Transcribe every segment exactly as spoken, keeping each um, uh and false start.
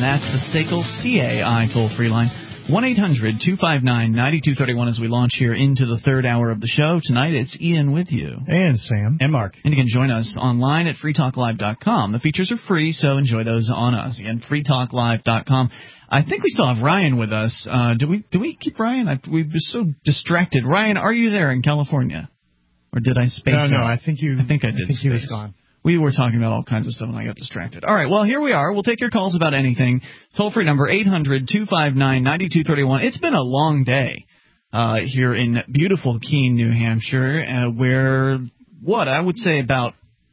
That's the S A C L C A I toll-free line. one eight hundred two five nine nine two three one as we launch here into the third hour of the show. Tonight, it's Ian with you. And Sam. And Mark. And you can join us online at free talk live dot com. The features are free, so enjoy those on us. Again, free talk live dot com. I think we still have Ryan with us. Uh, do we do we keep Ryan? I, we've been so distracted. Ryan, are you there in California? Or did I space No, out? no, I think you... I think I did I think space. he was gone. We were talking about all kinds of stuff, and I got distracted. All right, well, here we are. We'll take your calls about anything. Toll-free number, eight hundred two five nine nine two three one. It's been a long day uh, here in beautiful Keene, New Hampshire, uh, where, what, I would say about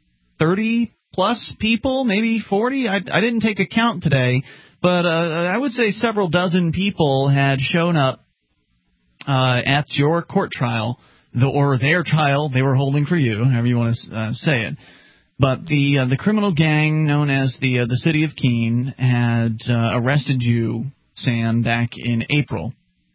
thirty-plus people, maybe forty. I, I didn't take a count today, but uh, I would say several dozen people had shown up uh, at your court trial, the, or their trial they were holding for you, however you want to uh, say it. But the uh, the criminal gang known as the uh, the City of Keene had uh, arrested you, Sam, back in April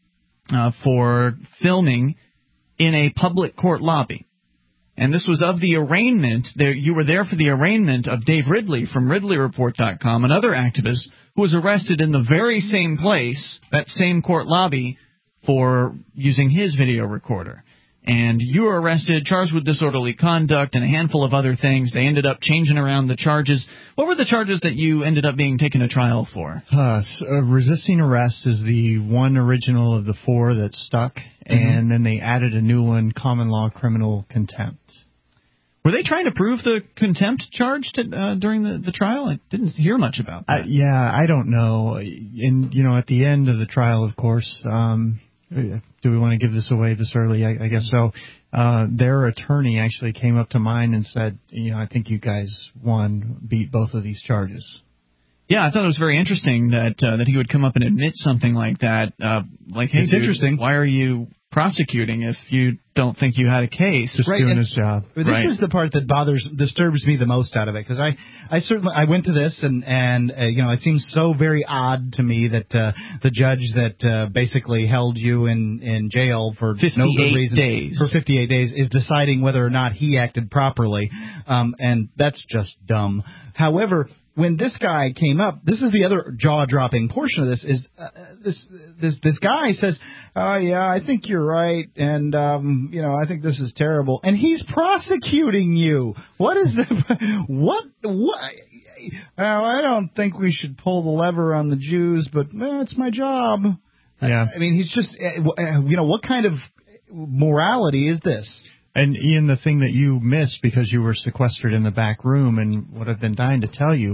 uh, for filming in a public court lobby. And this was of the arraignment. There, you were there for the arraignment of Dave Ridley from Ridley Report dot com, another activist who was arrested in the very same place, that same court lobby, for using his video recorder. And you were arrested, charged with disorderly conduct and a handful of other things. They ended up changing around the charges. What were the charges that you ended up being taken to trial for? Uh, so, uh, resisting arrest is the one original of the four that stuck, mm-hmm. and then they added a new one, common law criminal contempt. Were they trying to prove the contempt charge to, uh, during the, the trial? I didn't hear much about that. Uh, yeah, I don't know. And, you know, at the end of the trial, of course, um, do we want to give this away this early? I, I guess so. Uh, their attorney actually came up to mine and said, you know, I think you guys won, beat both of these charges. Yeah, I thought it was very interesting that uh, that he would come up and admit something like that. Uh, like, hey, it's dude, interesting. Why are you prosecuting if you don't think you had a case? Just right, doing and his job. This right. is the part that bothers, disturbs me the most out of it, because I, I certainly, I went to this and and uh, you know, it seems so very odd to me that uh, the judge that uh, basically held you in in jail for no good reason days. for fifty-eight days is deciding whether or not he acted properly, um, and that's just dumb. However, when this guy came up, this is the other jaw-dropping portion of this, is uh, this this this guy says, oh, yeah, I think you're right, and, um, you know, I think this is terrible. And he's prosecuting you. What is the, what, what, well, I don't think we should pull the lever on the Jews, but well, it's my job. Yeah. I, I mean, he's just, uh, you know, what kind of morality is this? And, Ian, the thing that you missed because you were sequestered in the back room, and what I've been dying to tell you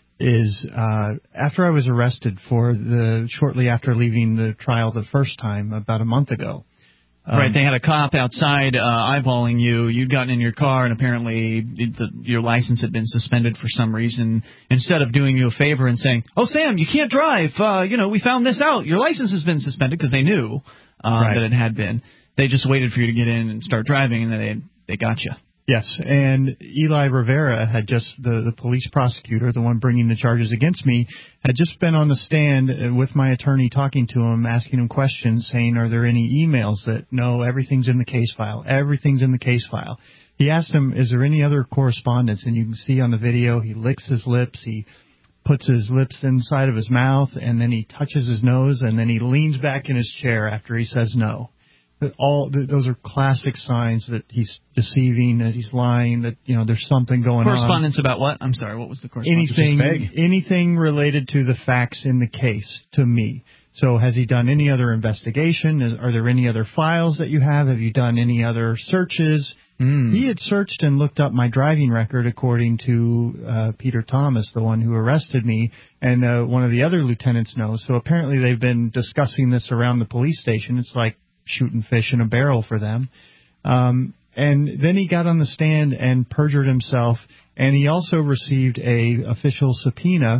is uh, after I was arrested for the shortly after leaving the trial the first time about a month ago. Um, right, they had a cop outside uh, eyeballing you. You'd gotten in your car, and apparently the, your license had been suspended for some reason. Instead of doing you a favor and saying, oh, Sam, you can't drive. Uh, you know, we found this out. Your license has been suspended, because they knew uh, right. that it had been. They just waited for you to get in and start driving, and then they they got you. Yes, and Eli Rivera had just, the, the police prosecutor, the one bringing the charges against me, had just been on the stand with my attorney talking to him, asking him questions, saying, are there any emails that, no, everything's in the case file, everything's in the case file. He asked him, is there any other correspondence? And you can see on the video, he licks his lips, he puts his lips inside of his mouth, and then he touches his nose, and then he leans back in his chair after he says no. All those are classic signs that he's deceiving, that he's lying, that, you know, there's something going Correspondence on. about what? I'm sorry, what was the correspondence? Anything, anything related to the facts in the case to me. So has he done any other investigation? Is, are there any other files that you have? Have you done any other searches? Mm. He had searched and looked up my driving record according to uh, Peter Thomas, the one who arrested me, and uh, one of the other lieutenants knows. So apparently they've been discussing this around the police station. It's like shooting fish in a barrel for them. Um, and then he got on the stand and perjured himself, and he also received a official subpoena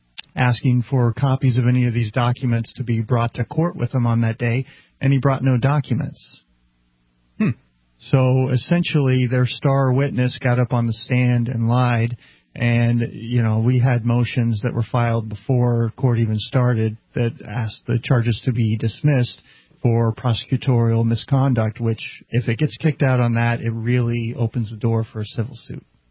asking for copies of any of these documents to be brought to court with him on that day, and he brought no documents. Hmm. So essentially their star witness got up on the stand and lied, and, you know, we had motions that were filed before court even started that asked the charges to be dismissed for prosecutorial misconduct, which, if it gets kicked out on that, it really opens the door for a civil suit.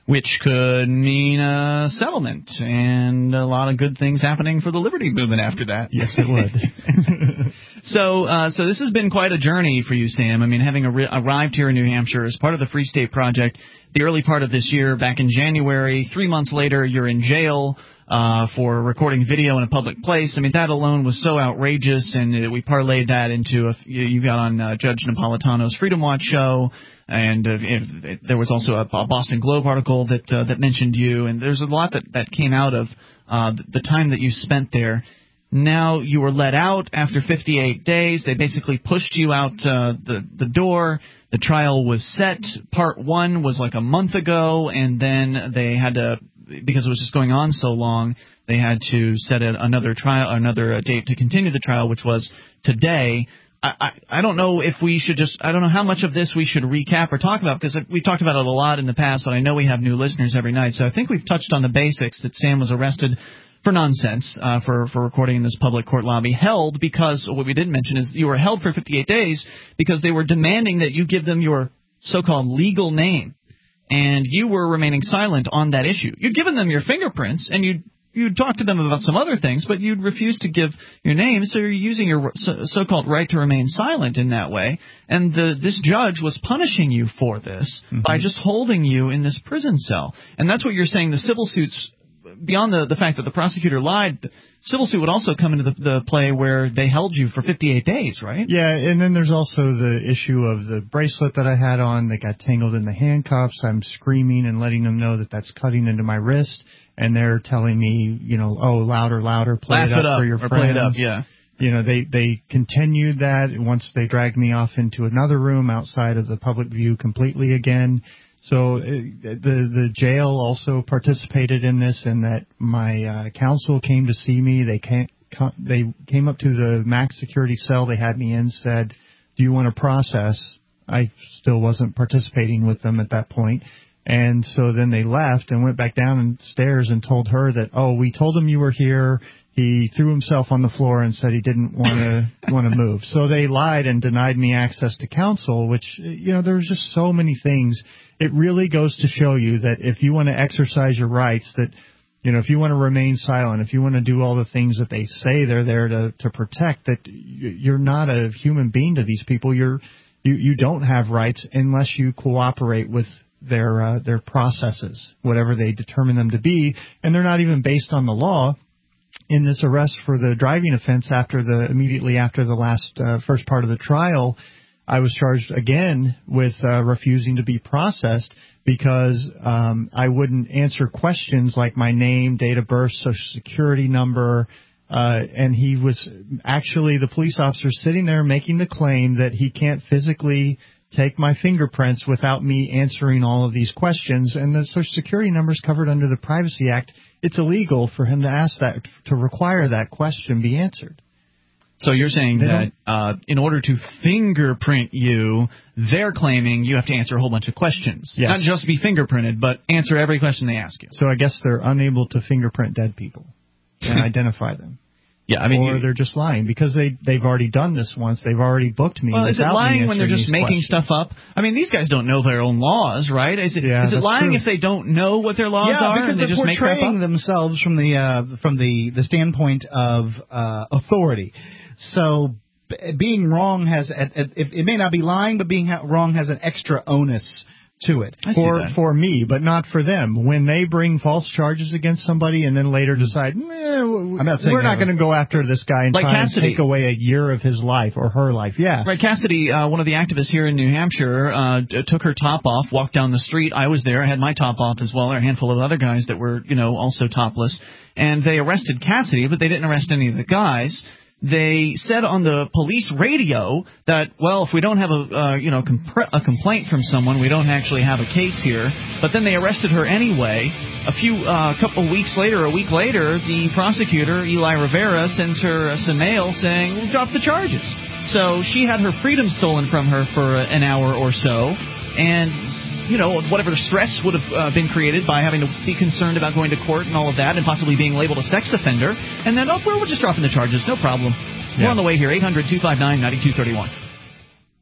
which could mean a settlement and a lot of good things happening for the liberty movement after that. Yes, it would. so, uh, so this has been quite a journey for you, Sam. I mean, having ar- arrived here in New Hampshire as part of the Free State Project, the early part of this year, back in January, three months later, you're in jail uh, for recording video in a public place. I mean, that alone was so outrageous, and uh, we parlayed that into a, you got on uh, Judge Napolitano's Freedom Watch show. And uh, it, it, there was also a, a Boston Globe article that uh, that mentioned you, and there's a lot that, that came out of uh, the time that you spent there. Now you were let out after fifty-eight days. They basically pushed you out uh, the the door. The trial was set. Part one was like a month ago, and then they had to, because it was just going on so long, they had to set a, another trial, another uh, date to continue the trial, which was today. I, I, I don't know if we should just, I don't know how much of this we should recap or talk about, because we've talked about it a lot in the past, but I know we have new listeners every night, so I think we've touched on the basics. That Sam was arrested for nonsense, uh, for, for recording in this public court lobby, held because, what we didn't mention is you were held for fifty-eight days because they were demanding that you give them your so-called legal name, and you were remaining silent on that issue. You'd given them your fingerprints, and you'd You'd talk to them about some other things, but you'd refuse to give your name, so you're using your so-called right to remain silent in that way. And the, this judge was punishing you for this mm-hmm. by just holding you in this prison cell. And that's what you're saying. The civil suits, beyond the, the fact that the prosecutor lied, the civil suit would also come into the, the play where they held you for fifty-eight days, right? Yeah, and then there's also the issue of the bracelet that I had on that got tangled in the handcuffs. I'm screaming and letting them know that that's cutting into my wrist. And they're telling me, you know, oh, louder, louder, play Laugh it up, it up for your or friends. Play it up, yeah. You know, they, they continued that once they dragged me off into another room outside of the public view completely again. So uh, the the jail also participated in this, in that my uh, counsel came to see me. They came, they came up to the max security cell they had me in, said, do you want to process? I still wasn't participating with them at that point. And so then they left and went back downstairs and told her that, oh, we told him you were here. He threw himself on the floor and said he didn't want to want to move. So they lied and denied me access to counsel, which, you know, there's just so many things. It really goes to show you that if you want to exercise your rights, that, you know, if you want to remain silent, if you want to do all the things that they say they're there to, to protect, that you're not a human being to these people. You're, you, you don't have rights unless you cooperate with their uh, their processes, whatever they determine them to be, and they're not even based on the law. In this arrest for the driving offense, after the immediately after the last uh, first part of the trial, I was charged again with uh, refusing to be processed because um, I wouldn't answer questions like my name, date of birth, social security number, uh, and he was actually, the police officer sitting there making the claim that he can't physically take my fingerprints without me answering all of these questions, and the Social Security number is covered under the Privacy Act. It's illegal for him to ask that, to require that question be answered. So you're saying they that uh, in order to fingerprint you, they're claiming you have to answer a whole bunch of questions. Yes. Not just be fingerprinted, but answer every question they ask you. So I guess they're unable to fingerprint dead people and identify them. Yeah, I mean, or you, they're just lying because they they've already done this once. They've already booked me. Well, is it lying when they're just making questions. stuff up? I mean, these guys don't know their own laws, right? Is it yeah, is it lying true. if they don't know what their laws yeah, are because and they they're just make crap up? portraying themselves from the uh, from the the standpoint of uh, authority. So b- being wrong has a, a, it, it may not be lying, but being ha- wrong has an extra onus to it. I see for that. for me, but not for them. When they bring false charges against somebody and then later decide, eh, I'm not saying we're not going to go after this guy and like try Cassidy. and take away a year of his life or her life. Yeah. Right, Cassidy, uh, one of the activists here in New Hampshire, uh, d- took her top off, walked down the street. I was there. I had my top off as well. There were a handful of other guys that were, you know, also topless. And they arrested Cassidy, but they didn't arrest any of the guys. They said on the police radio that, well, if we don't have a, uh, you know, comp- a complaint from someone, we don't actually have a case here. But then they arrested her anyway. A few, uh, couple weeks later, a week later, the prosecutor, Eli Rivera, sends her some mail saying, we'll drop the charges. So she had her freedom stolen from her for an hour or so, and you know, whatever stress would have uh, been created by having to be concerned about going to court and all of that and possibly being labeled a sex offender. And then, oh, we're just dropping the charges. No problem. Yeah. We're on the way here. eight hundred two five nine nine two three one.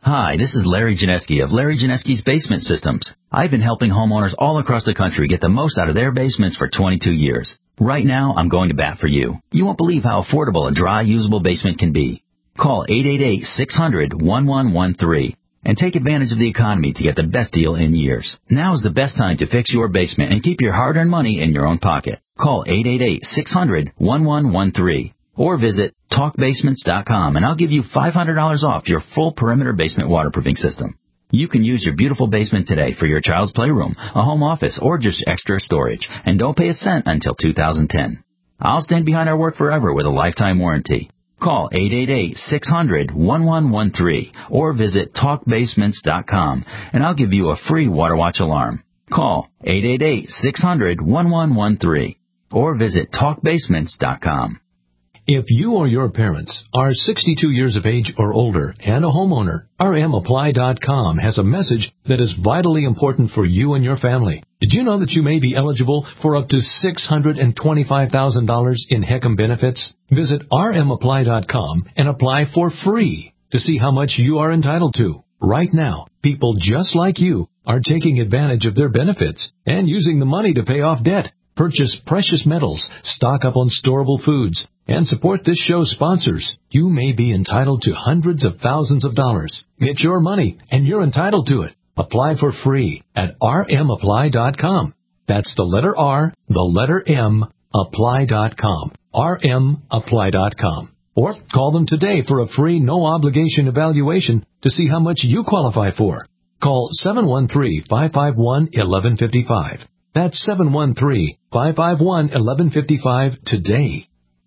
Hi, this is Larry Janeski of Larry Janeski's Basement Systems. I've been helping homeowners all across the country get the most out of their basements for twenty-two years. Right now, I'm going to bat for you. You won't believe how affordable a dry, usable basement can be. Call eight eight eight, six hundred, one one one three and take advantage of the economy to get the best deal in years. Now is the best time to fix your basement and keep your hard-earned money in your own pocket. Call eight eight eight, six hundred, one one one three or visit talk basements dot com and I'll give you five hundred dollars off your full perimeter basement waterproofing system. You can use your beautiful basement today for your child's playroom, a home office, or just extra storage, and don't pay a cent until two thousand ten. I'll stand behind our work forever with a lifetime warranty. Call eight eight eight, six hundred, one one one three or visit talk basements dot com and I'll give you a free Water Watch alarm. Call eight eight eight, six hundred, one one one three or visit talk basements dot com. If you or your parents are sixty-two years of age or older and a homeowner, R M apply dot com has a message that is vitally important for you and your family. Did you know that you may be eligible for up to six hundred twenty-five thousand dollars in HECM benefits? Visit R M apply dot com and apply for free to see how much you are entitled to. Right now, people just like you are taking advantage of their benefits and using the money to pay off debt, purchase precious metals, stock up on storable foods, and support this show's sponsors. You may be entitled to hundreds of thousands of dollars. It's your money, and you're entitled to it. Apply for free at R M apply dot com. That's the letter R, the letter M, apply dot com. R M apply dot com. Or call them today for a free no-obligation evaluation to see how much you qualify for. Call seven one three, five five one, one one five five. That's seven one three, five five one, one one five five today.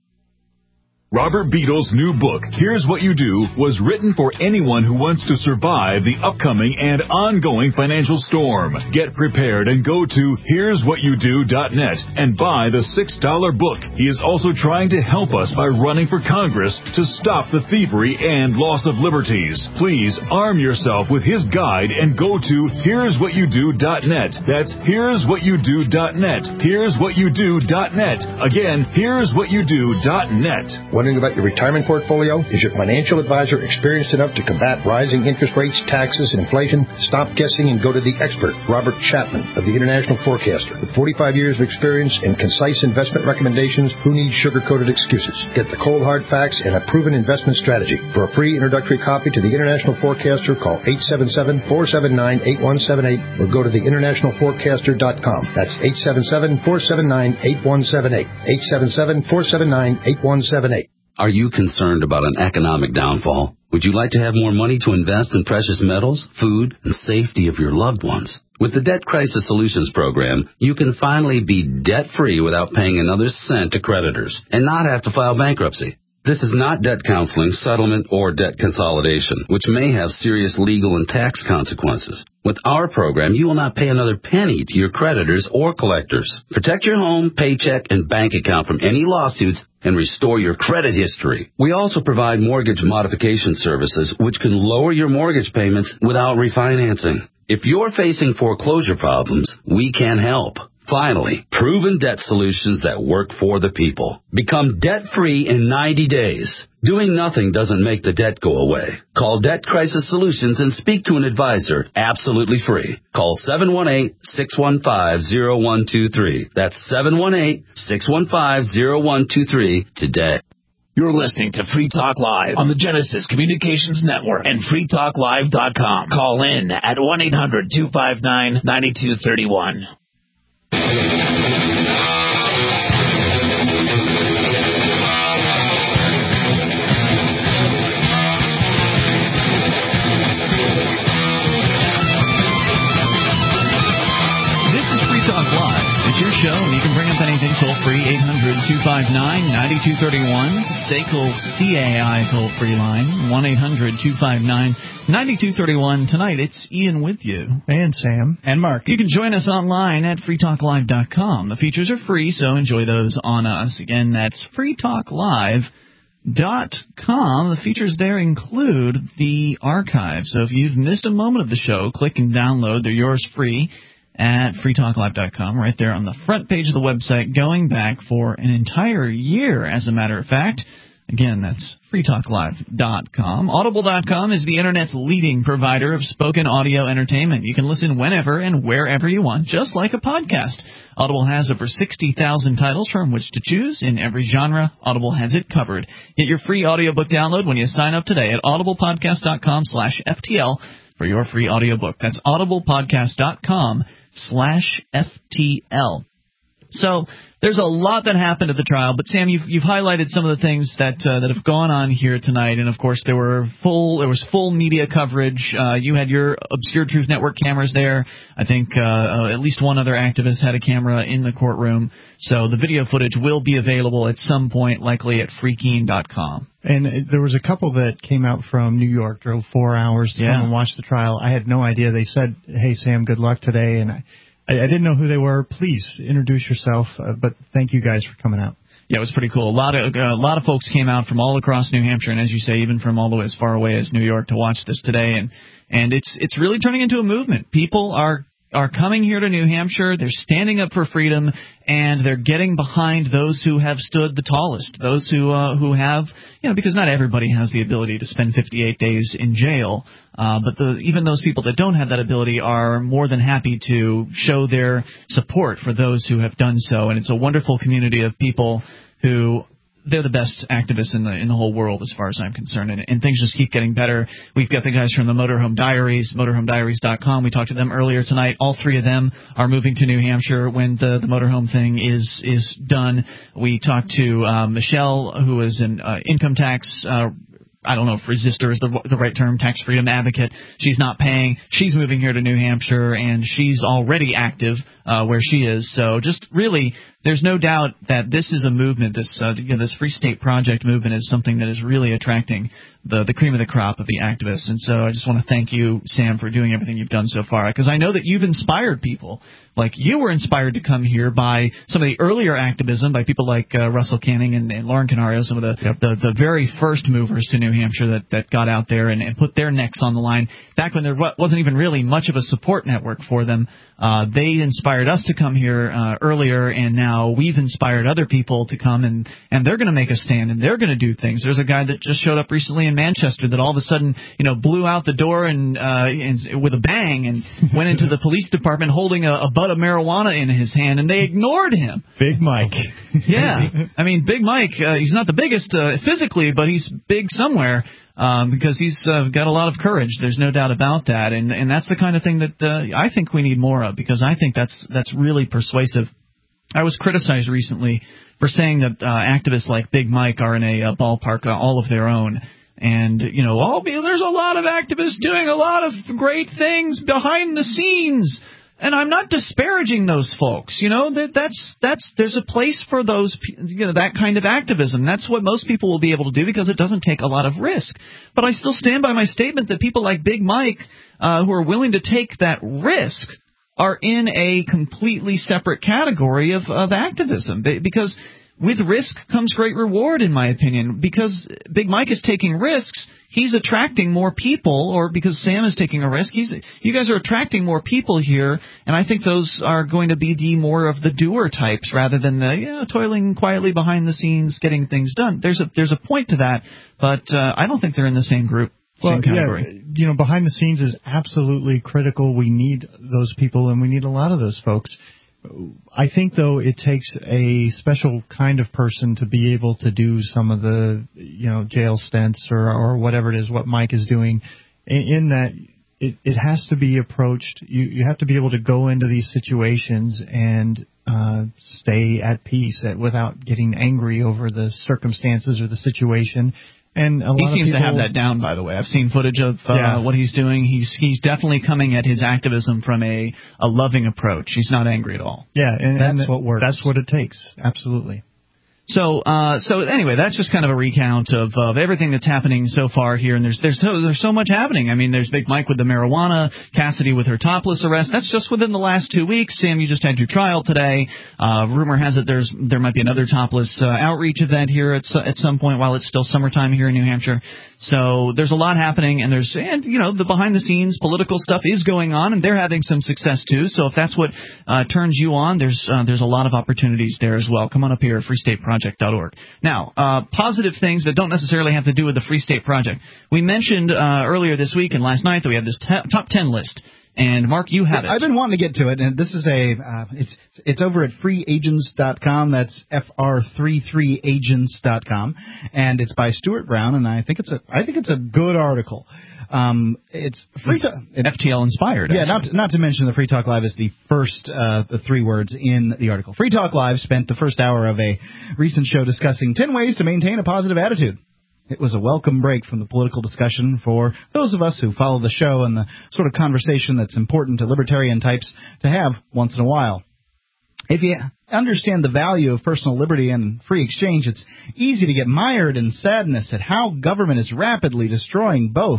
Robert Beadle's new book, Here's What You Do, was written for anyone who wants to survive the upcoming and ongoing financial storm. Get prepared and go to here's what you do dot net and buy the six dollar book. He is also trying to help us by running for Congress to stop the thievery and loss of liberties. Please arm yourself with his guide and go to here's what you do dot net. That's here's what you do dot net. here's what you do dot net. Again, here's what you do dot net. Wondering about your retirement portfolio? Is your financial advisor experienced enough to combat rising interest rates, taxes, and inflation? Stop guessing and go to the expert, Robert Chapman of the International Forecaster. With forty-five years of experience and concise investment recommendations, who needs sugar-coated excuses? Get the cold hard facts and a proven investment strategy. For a free introductory copy to the International Forecaster, call eight seven seven, four seven nine, eight one seven eight or go to the international forecaster dot com. That's eight seven seven, four seven nine, eight one seven eight. eight seven seven, four seven nine, eight one seven eight. Are you concerned about an economic downfall? Would you like to have more money to invest in precious metals, food, and safety of your loved ones? With the Debt Crisis Solutions Program, you can finally be debt-free without paying another cent to creditors and not have to file bankruptcy. This is not debt counseling, settlement, or debt consolidation, which may have serious legal and tax consequences. With our program, you will not pay another penny to your creditors or collectors. Protect your home, paycheck, and bank account from any lawsuits and restore your credit history. We also provide mortgage modification services, which can lower your mortgage payments without refinancing. If you're facing foreclosure problems, we can help. Finally, proven debt solutions that work for the people. Become debt-free in ninety days. Doing nothing doesn't make the debt go away. Call Debt Crisis Solutions and speak to an advisor absolutely free. Call seven one eight, six one five, zero one two three. That's seven one eight, six one five, zero one two three today. You're listening to Free Talk Live on the Genesis Communications Network and free talk live dot com. Call in at one eight hundred, two five nine, nine two three one. Your show, and you can bring up anything toll-free, eight hundred, two five nine, nine two three one, S A C L C A I toll-free line, one eight hundred, two five nine, nine two three one. Tonight, it's Ian with you. And Sam. And Mark. You can join us online at free talk live dot com. The features are free, so enjoy those on us. Again, that's free talk live dot com. The features there include the archive. So if you've missed a moment of the show, click and download. They're yours free at free talk live dot com, right there on the front page of the website, going back for an entire year, as a matter of fact. Again, that's free talk live dot com. Audible dot com is the Internet's leading provider of spoken audio entertainment. You can listen whenever and wherever you want, just like a podcast. Audible has over sixty thousand titles from which to choose in every genre. Audible has it covered. Get your free audiobook download when you sign up today at audiblepodcast dot com slash F T L for your free audiobook. That's audiblepodcast dot com slash F T L. So there's a lot that happened at the trial, but Sam, you've you've highlighted some of the things that uh, that have gone on here tonight, and of course there were full there was full media coverage. Uh, you had your Obscure Truth Network cameras there. I think uh, uh, at least one other activist had a camera in the courtroom. So the video footage will be available at some point, likely at freekeene dot com. And there was a couple that came out from New York, drove four hours to yeah. come and watch the trial. I had no idea. They said, "Hey Sam, good luck today," and I. I didn't know who they were. Please introduce yourself, uh, but thank you guys for coming out. Yeah, it was pretty cool. A lot of uh, a lot of folks came out from all across New Hampshire, and as you say, even from all the way as far away as New York to watch this today. And and it's it's really turning into a movement. People are are coming here to New Hampshire. They're standing up for freedom, and they're getting behind those who have stood the tallest. Those who uh, who have, you know, because not everybody has the ability to spend fifty-eight days in jail. Uh, but the, even those people that don't have that ability are more than happy to show their support for those who have done so. And it's a wonderful community of people who they're the best activists in the in the whole world as far as I'm concerned. And, and things just keep getting better. We've got the guys from the Motorhome Diaries, motorhome diaries dot com. We talked to them earlier tonight. All three of them are moving to New Hampshire when the, the motorhome thing is is done. We talked to uh, Michelle, who is an uh, income tax uh I don't know if resistor is the, the right term, tax freedom advocate. She's not paying. She's moving here to New Hampshire, and she's already active uh, where she is. So just really, there's no doubt that this is a movement. This uh, you know, this Free State Project movement is something that is really attracting the, the cream of the crop of the activists. And so I just want to thank you, Sam, for doing everything you've done so far, because I know that you've inspired people. Like, you were inspired to come here by some of the earlier activism, by people like uh, Russell Canning and, and Lauren Canario, some of the, yep. the the very first movers to New Hampshire that, that got out there and, and put their necks on the line back when there wasn't even really much of a support network for them. Uh, they inspired us to come here uh, earlier, and now we've inspired other people to come, and, and they're going to make a stand, and they're going to do things. There's a guy that just showed up recently in Manchester that all of a sudden, you know, blew out the door and, uh, and with a bang and went into the police department holding a, a butt of marijuana in his hand, and they ignored him. Big Mike. Yeah. I mean, Big Mike, uh, he's not the biggest uh, physically, but he's big somewhere. Um, because he's uh, got a lot of courage. There's no doubt about that, and and that's the kind of thing that uh, I think we need more of, because I think that's that's really persuasive. I was criticized recently for saying that uh, activists like Big Mike are in a, a ballpark uh, all of their own, and you know, oh, there's a lot of activists doing a lot of great things behind the scenes. And I'm not disparaging those folks, you know, that that's that's there's a place for those, you know, that kind of activism. That's what most people will be able to do, because it doesn't take a lot of risk. But I still stand by my statement that people like Big Mike, uh, who are willing to take that risk, are in a completely separate category of, of activism, because with risk comes great reward, in my opinion. Because Big Mike is taking risks, he's attracting more people, or because Sam is taking a risk, he's you guys are attracting more people here, and I think those are going to be the more of the doer types rather than the you know, toiling quietly behind the scenes getting things done. There's a there's a point to that, but uh, I don't think they're in the same group. Well, yeah, you know, behind the scenes is absolutely critical. We need those people, and we need a lot of those folks. I think, though, it takes a special kind of person to be able to do some of the, you know, jail stints or, or whatever it is, what Mike is doing, in, in that it, it has to be approached. You, you have to be able to go into these situations and uh, stay at peace at, without getting angry over the circumstances or the situation. And a lot he seems of people, to have that down, by the way. I've seen footage of uh, yeah. what he's doing. He's he's definitely coming at his activism from a, a loving approach. He's not angry at all. Yeah, and that's and what works. That's what it takes. Absolutely. So, uh, so anyway, that's just kind of a recount of, of everything that's happening so far here. And there's there's so there's so much happening. I mean, there's Big Mike with the marijuana, Cassidy with her topless arrest. That's just within the last two weeks. Sam, you just had your trial today. Uh, rumor has it there's there might be another topless uh, outreach event here at at some point while it's still summertime here in New Hampshire. So there's a lot happening, and there's and you know the behind the scenes political stuff is going on, and they're having some success too. So if that's what uh, turns you on, there's uh, there's a lot of opportunities there as well. Come on up here, Free State Project. project dot org. Now, uh, positive things that don't necessarily have to do with the Free State Project. We mentioned uh, earlier this week and last night that we have this t- top ten list. And, Mark, you have it. I've been wanting to get to it, and this is a uh, it's it's over at free agents dot com. That's F R thirty-three agents dot com, and it's by Stuart Brown, and I think it's a I think it's a good article. Um, it's free to, it, F T L inspired. Yeah, not to, not to mention the Free Talk Live is the first uh, the three words in the article. Free Talk Live spent the first hour of a recent show discussing ten ways to maintain a positive attitude. It was a welcome break from the political discussion for those of us who follow the show and the sort of conversation that's important to libertarian types to have once in a while. If you understand the value of personal liberty and free exchange, it's easy to get mired in sadness at how government is rapidly destroying both.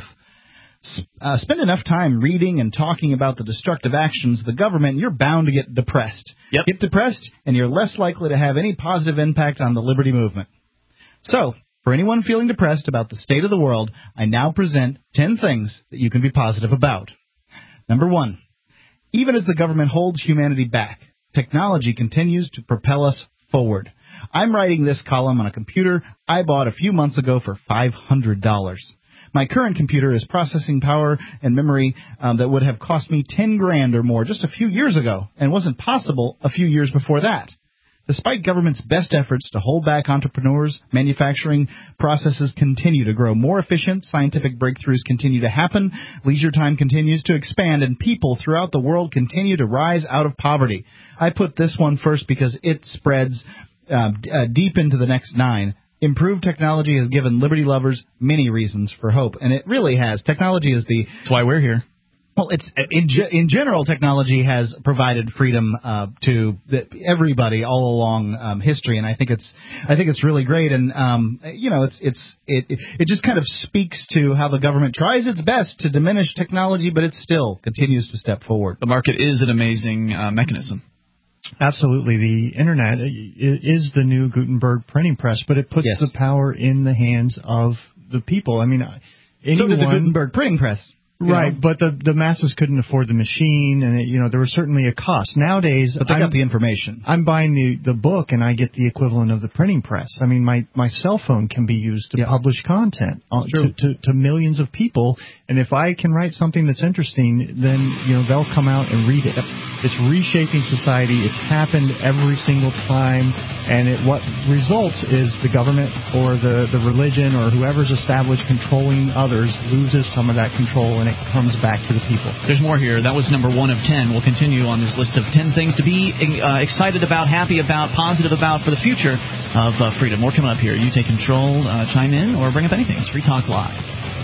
Uh, spend enough time reading and talking about the destructive actions of the government, and you're bound to get depressed. Yep. Get depressed, and you're less likely to have any positive impact on the liberty movement. So, for anyone feeling depressed about the state of the world, I now present ten things that you can be positive about. Number one, even as the government holds humanity back, technology continues to propel us forward. I'm writing this column on a computer I bought a few months ago for five hundred dollars. My current computer has processing power and memory um, that would have cost me ten grand or more just a few years ago, and wasn't possible a few years before that. Despite government's best efforts to hold back entrepreneurs, manufacturing processes continue to grow more efficient, scientific breakthroughs continue to happen, leisure time continues to expand, and people throughout the world continue to rise out of poverty. I put this one first because it spreads uh, d- uh, deep into the next nine. Improved technology has given liberty lovers many reasons for hope, and it really has. Technology is the... That's why we're here. Well, it's in, in general, technology has provided freedom uh, to the, everybody all along um, history, and I think it's I think it's really great. And um, you know, it's it's it it just kind of speaks to how the government tries its best to diminish technology, but it still continues to step forward. The market is an amazing uh, mechanism. Absolutely. The Internet is the new Gutenberg printing press, but it puts yes. the power in the hands of the people. I mean, anyone, so did the Gutenberg printing press. Right, know? but the the masses couldn't afford the machine, and it, you know there was certainly a cost. Nowadays, but they I'm, got the information. I'm buying the, the book, and I get the equivalent of the printing press. I mean, my, my cell phone can be used to yep. publish content on, to, to to millions of people, and if I can write something that's interesting, then you know they'll come out and read it. It's reshaping society. It's happened every single time, and it what results is the government or the the religion or whoever's established controlling others loses some of that control. And it comes back to the people. There's more here. That was number one of ten. We'll continue on this list of ten things to be uh, excited about, happy about, positive about for the future of uh, freedom. More coming up here. You take control, uh, chime in, or bring up anything. It's Free Talk Live.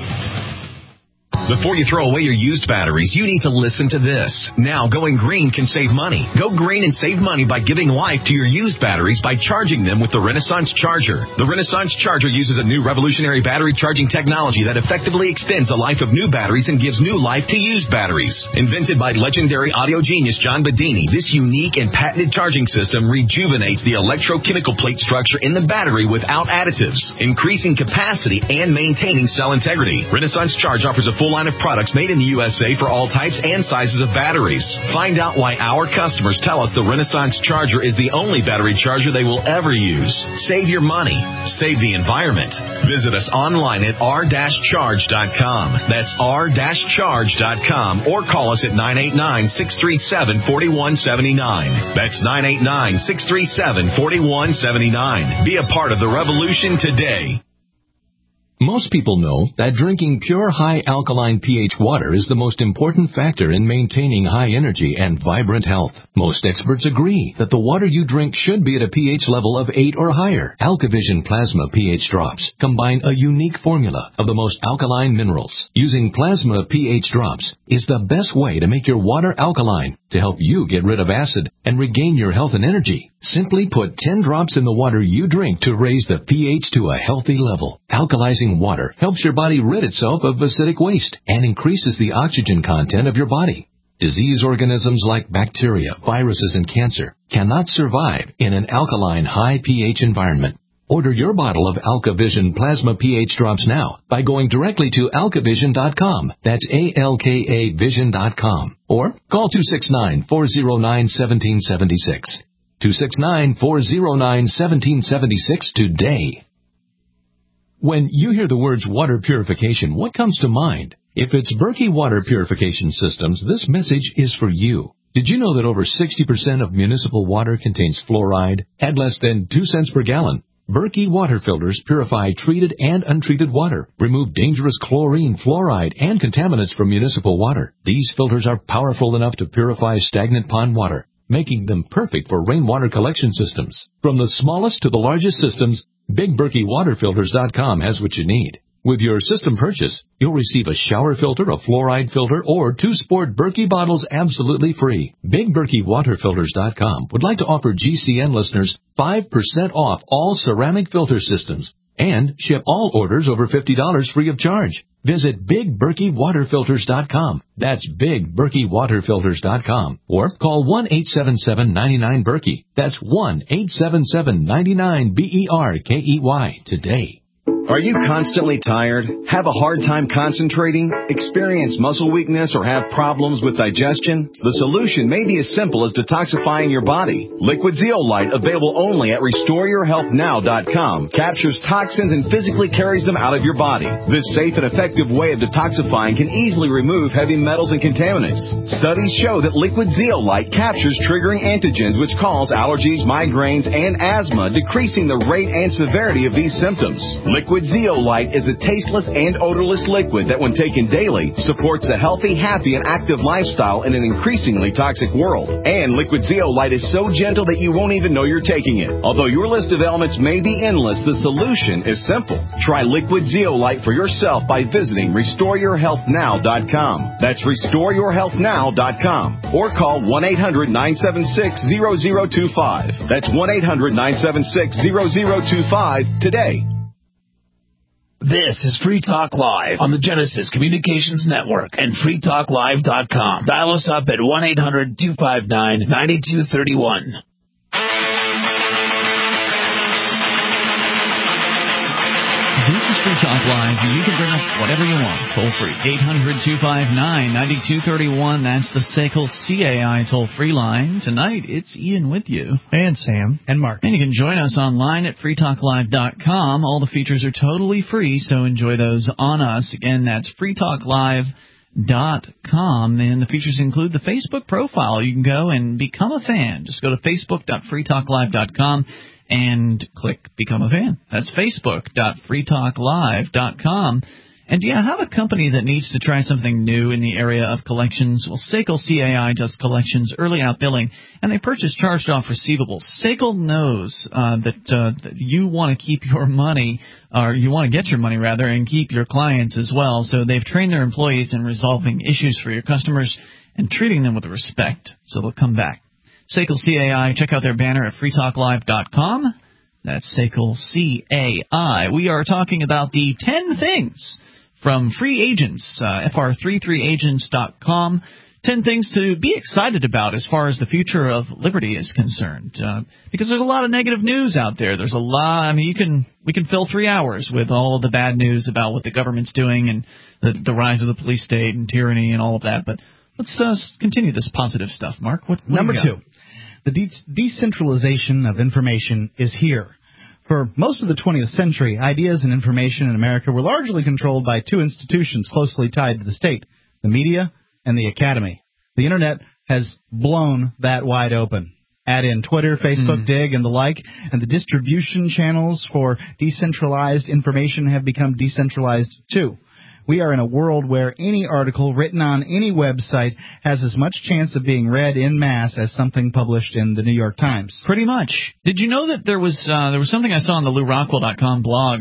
Before you throw away your used batteries, you need to listen to this. Now, going green can save money. Go green and save money by giving life to your used batteries by charging them with the Renaissance Charger. The Renaissance Charger uses a new revolutionary battery charging technology that effectively extends the life of new batteries and gives new life to used batteries. Invented by legendary audio genius John Bedini, this unique and patented charging system rejuvenates the electrochemical plate structure in the battery without additives, increasing capacity and maintaining cell integrity. Renaissance Charge offers a full line of products made in the U S A for all types and sizes of batteries. Find out why our customers tell us the Renaissance Charger is the only battery charger they will ever use. Save your money. Save the environment. Visit us online at r dash charge dot com. That's r dash charge dot com or call us at nine eight nine, six three seven, four one seven nine. That's nine eight nine, six three seven, four one seven nine. Be a part of the revolution today. Most people know that drinking pure high alkaline pH water is the most important factor in maintaining high energy and vibrant health. Most experts agree that the water you drink should be at a pH level of eight or higher. AlkaVision Plasma pH drops combine a unique formula of the most alkaline minerals. Using plasma pH drops is the best way to make your water alkaline to help you get rid of acid and regain your health and energy. Simply put ten drops in the water you drink to raise the pH to a healthy level. Alkalizing water helps your body rid itself of acidic waste and increases the oxygen content of your body. Disease organisms like bacteria, viruses, and cancer cannot survive in an alkaline high pH environment. Order your bottle of AlkaVision Plasma pH drops now by going directly to alka vision dot com. That's A L K A vision dot com. Or call two six nine, four zero nine, one seven seven six. two six nine, four zero nine, one seven seven six today. When you hear the words water purification, what comes to mind? If it's Berkey Water Purification Systems, this message is for you. Did you know that over sixty percent of municipal water contains fluoride at less than two cents per gallon? Berkey water filters purify treated and untreated water, remove dangerous chlorine, fluoride, and contaminants from municipal water. These filters are powerful enough to purify stagnant pond water, making them perfect for rainwater collection systems. From the smallest to the largest systems, Big Berkey Water Filters dot com has what you need. With your system purchase, you'll receive a shower filter, a fluoride filter, or two sport Berkey bottles absolutely free. Big Berkey Water Filters dot com would like to offer G C N listeners five percent off all ceramic filter systems and ship all orders over fifty dollars free of charge. Visit Big Berkey Water Filters dot com. That's Big Berkey Water Filters dot com. Or call one eight seven seven, nine nine, Berkey. That's one eight seven seven, nine nine, B E R K E Y today. Are you constantly tired? Have a hard time concentrating? Experience muscle weakness or have problems with digestion? The solution may be as simple as detoxifying your body. Liquid Zeolite, available only at restore your health now dot com, captures toxins and physically carries them out of your body. This safe and effective way of detoxifying can easily remove heavy metals and contaminants. Studies show that Liquid Zeolite captures triggering antigens which cause allergies, migraines, and asthma, decreasing the rate and severity of these symptoms. Liquid Zeolite is a tasteless and odorless liquid that, when taken daily, supports a healthy, happy, and active lifestyle in an increasingly toxic world. And Liquid Zeolite is so gentle that you won't even know you're taking it. Although your list of elements may be endless, the solution is simple. Try Liquid Zeolite for yourself by visiting restore your health now dot com. That's restore your health now dot com. Or call one eight hundred, nine seven six, zero zero two five. That's one eight hundred, nine seven six, zero zero two five today. This is Free Talk Live on the Genesis Communications Network and free talk live dot com. Dial us up at one eight hundred, two five nine, nine two three one. This is Free Talk Live. You can bring up whatever you want. Toll free. eight hundred, two five nine, nine two three one. That's the S A C L C A I toll-free line. Tonight, it's Ian with you. And Sam. And Mark. And you can join us online at free talk live dot com. All the features are totally free, so enjoy those on us. Again, that's free talk live dot com. And the features include the Facebook profile. You can go and become a fan. Just go to facebook dot free talk live dot com. and click Become a Fan. That's facebook dot free talk live dot com. And do you have a company that needs to try something new in the area of collections? Well, S A C L C A I does collections, early out billing, and they purchase charged-off receivables. S A C L knows uh, that, uh, that you want to keep your money, or you want to get your money, rather, and keep your clients as well. So they've trained their employees in resolving issues for your customers and treating them with respect, so they'll come back. S A C L C A I, check out their banner at free talk live dot com. That's S A C L C A I. We are talking about the ten things from Free Agents, uh, F R thirty-three agents dot com. ten things to be excited about as far as the future of liberty is concerned. Uh, because there's a lot of negative news out there. There's a lot, I mean, you can, we can fill three hours with all of the bad news about what the government's doing and the, the rise of the police state and tyranny and all of that. But let's uh, continue this positive stuff, Mark. What, what Number two. The de- decentralization of information is here. For most of the twentieth century, ideas and information in America were largely controlled by two institutions closely tied to the state, the media and the academy. The Internet has blown that wide open. Add in Twitter, Facebook, mm. Dig, and the like, and the distribution channels for decentralized information have become decentralized too. We are in a world where any article written on any website has as much chance of being read en masse as something published in the New York Times. Pretty much. Did you know that there was uh, there was something I saw on the Lou Rockwell dot com blog?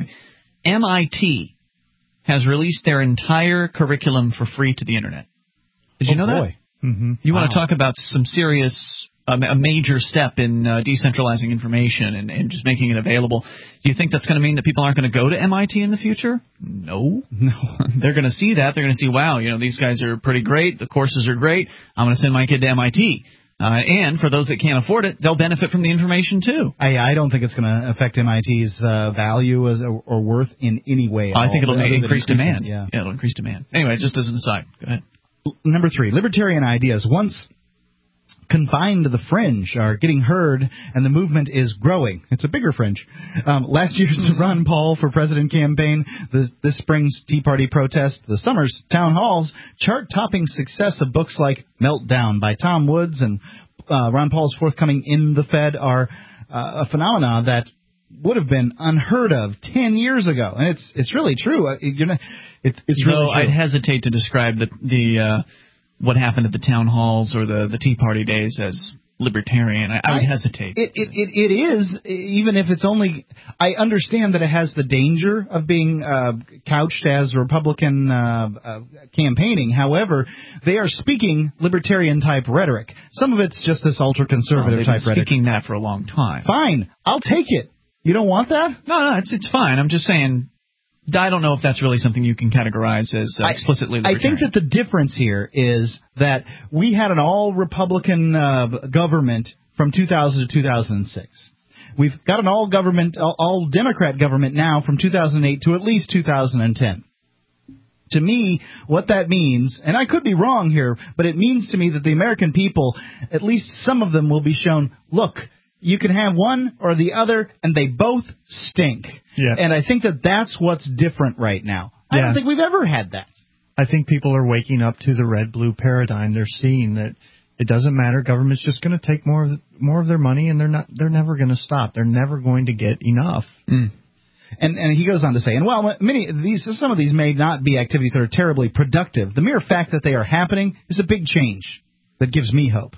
M I T has released their entire curriculum for free to the Internet. Did you oh, know boy. that? Mm-hmm. You wow. want to talk about some serious, um, a major step in uh, decentralizing information and, and just making it available. Do you think that's going to mean that people aren't going to go to M I T in the future? No. No. They're going to see that. They're going to see, wow, you know, these guys are pretty great. The courses are great. I'm going to send my kid to M I T. Uh, and for those that can't afford it, they'll benefit from the information, too. I, I don't think it's going to affect M I T's uh, value as, or, or worth in any way. At I think all. it'll increase, increase demand. Yeah. yeah, it'll increase demand. Anyway, just as an aside. Go ahead. Number three, libertarian ideas. Once confined to the fringe are getting heard, and the movement is growing. It's a bigger fringe. Um, last year's Ron Paul for president campaign, the, this spring's Tea Party protest, the summer's town halls, chart-topping success of books like Meltdown by Tom Woods and uh, Ron Paul's forthcoming In the Fed are uh, a phenomena that would have been unheard of ten years ago, and it's it's really true. You're not, it's it's really Though true. I'd hesitate to describe the the uh, what happened at the town halls or the the Tea Party days as libertarian. I, I would hesitate. It, it it it is, even if it's only. I understand that it has the danger of being uh, couched as Republican uh, uh, campaigning. However, they are speaking libertarian type rhetoric. Some of it's just this ultra conservative oh, type rhetoric. Speaking that for a long time. Fine, I'll take it. You don't want that? No, no, it's it's fine. I'm just saying. I don't know if that's really something you can categorize as uh, explicitly libertarian. I think that the difference here is that we had an all-Republican uh, government from two thousand to two thousand six. We've got an all-government, all-Democrat government now from two thousand eight to at least two thousand ten. To me, what that means, and I could be wrong here, but it means to me that the American people, at least some of them, will be shown, look, you can have one or the other, and they both stink. Yeah. And I think that that's what's different right now. I Yeah. don't think we've ever had that. I think people are waking up to the red-blue paradigm. They're seeing that it doesn't matter. Government's just going to take more of the, more of their money, and they're not. They're never going to stop. They're never going to get enough. Mm. And and he goes on to say, and while many of these, some of these may not be activities that are terribly productive, the mere fact that they are happening is a big change that gives me hope.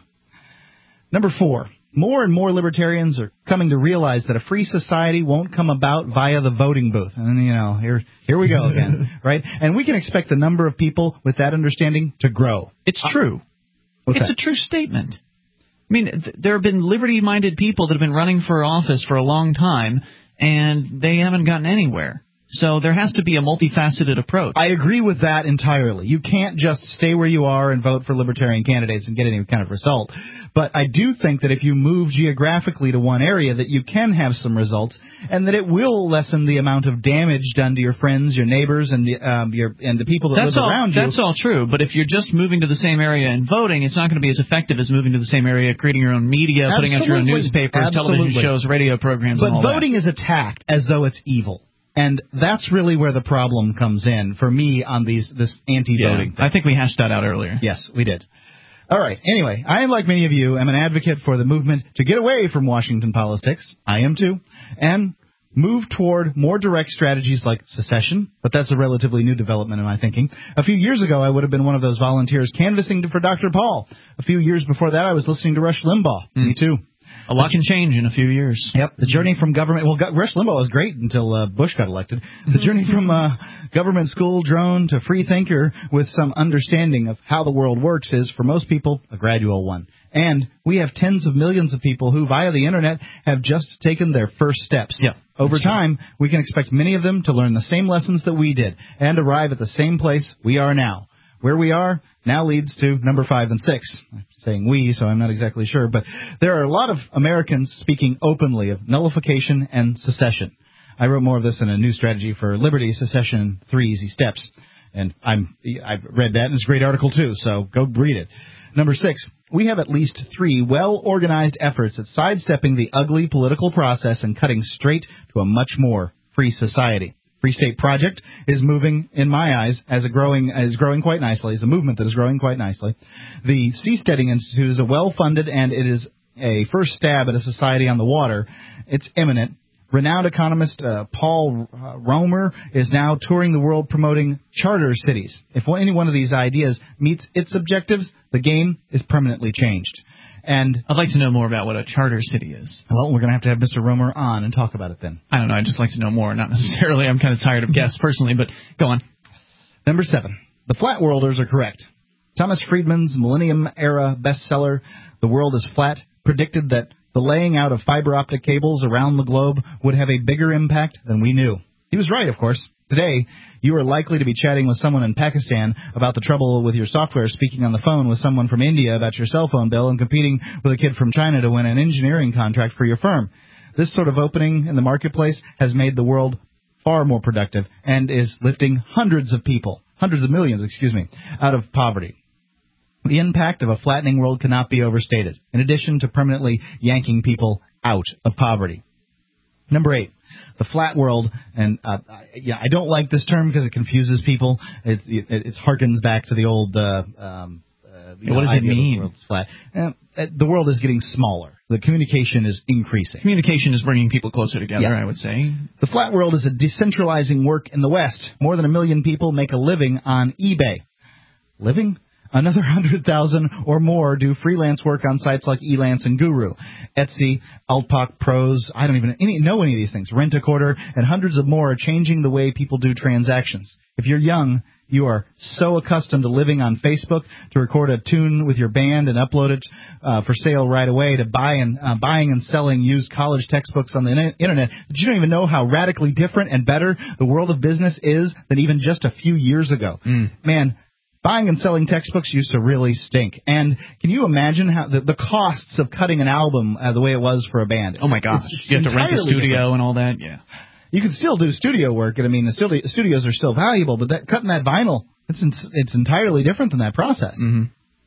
Number four. More and more libertarians are coming to realize that a free society won't come about via the voting booth. And, you know, here here we go again, right? And we can expect the number of people with that understanding to grow. It's true. What's it's that? a true statement. I mean, th- there have been liberty-minded people that have been running for office for a long time, and they haven't gotten anywhere. So there has to be a multifaceted approach. I agree with that entirely. You can't just stay where you are and vote for libertarian candidates and get any kind of result. But I do think that if you move geographically to one area, that you can have some results, and that it will lessen the amount of damage done to your friends, your neighbors, and the, um, your and the people that that's live all, around you. That's all true. But if you're just moving to the same area and voting, it's not going to be as effective as moving to the same area, creating your own media, Absolutely. putting out your own newspapers, Absolutely. television shows, radio programs, but and all voting is attacked as though it's evil. And that's really where the problem comes in for me on these this anti-voting yeah, thing. I think we hashed that out earlier. Yes, we did. All right. Anyway, I, like many of you, am an advocate for the movement to get away from Washington politics. I am too. And move toward more direct strategies like secession, but that's a relatively new development in my thinking. A few years ago, I would have been one of those volunteers canvassing for Doctor Paul. A few years before that, I was listening to Rush Limbaugh. Mm. Me too. A lot can change in a few years. Yep. The journey from government. Well, Rush Limbaugh was great until uh, Bush got elected. The journey from uh, government school drone to free thinker with some understanding of how the world works is, for most people, a gradual one. And we have tens of millions of people who, via the Internet, have just taken their first steps. Yeah. Over time, we can expect many of them to learn the same lessons that we did and arrive at the same place we are now. Where we are now leads to number five and six. I'm saying we, so I'm not exactly sure. But there are a lot of Americans speaking openly of nullification and secession. I wrote more of this in a new strategy for liberty, secession, three easy steps. And I'm, I've read that, and it's a great article, too, so go read it. Number six, we have at least three well-organized efforts at sidestepping the ugly political process and cutting straight to a much more free society. Free State Project is moving, in my eyes, as a growing is growing quite nicely. It's a movement that is growing quite nicely. The Seasteading Institute is a well-funded, and it is a first stab at a society on the water. It's imminent. Renowned economist uh, Paul uh, Romer is now touring the world promoting charter cities. If any one of these ideas meets its objectives, the game is permanently changed. And I'd like to know more about what a charter city is. Well, we're going to have to have Mister Romer on and talk about it then. I don't know. I'd just like to know more. Not necessarily. I'm kind of tired of guests personally, but go on. Number seven. The Flat Worlders are correct. Thomas Friedman's Millennium-era bestseller, The World is Flat, predicted that the laying out of fiber optic cables around the globe would have a bigger impact than we knew. He was right, of course. Today, you are likely to be chatting with someone in Pakistan about the trouble with your software, speaking on the phone with someone from India about your cell phone bill, and competing with a kid from China to win an engineering contract for your firm. This sort of opening in the marketplace has made the world far more productive and is lifting hundreds of people, hundreds of millions, excuse me, out of poverty. The impact of a flattening world cannot be overstated, in addition to permanently yanking people out of poverty. Number eight, the flat world, and uh, I, yeah, I don't like this term because it confuses people. It, it, it harkens back to the old. Uh, um, uh, yeah, what does it mean? The world's flat. Uh, the world is getting smaller. The communication is increasing. Communication is bringing people closer together, yeah. I would say. The flat world is a decentralizing work in the West. More than a million people make a living on eBay. Living? Another one hundred thousand or more do freelance work on sites like Elance and Guru, Etsy, Altpak Pros, I don't even any, know any of these things, Rent-A-Quarter, and hundreds of more are changing the way people do transactions. If you're young, you are so accustomed to living on Facebook, to record a tune with your band and upload it uh, for sale right away, to buy and, uh, buying and selling used college textbooks on the Internet, that you don't even know how radically different and better the world of business is than even just a few years ago. Mm. Man, buying and selling textbooks used to really stink. And can you imagine how the, the costs of cutting an album uh, the way it was for a band? Oh, my gosh. You have to rent a studio different. And all that? Yeah. You can still do studio work. And I mean, the studios are still valuable, but that, cutting that vinyl, it's, it's entirely different than that process. Mm-hmm.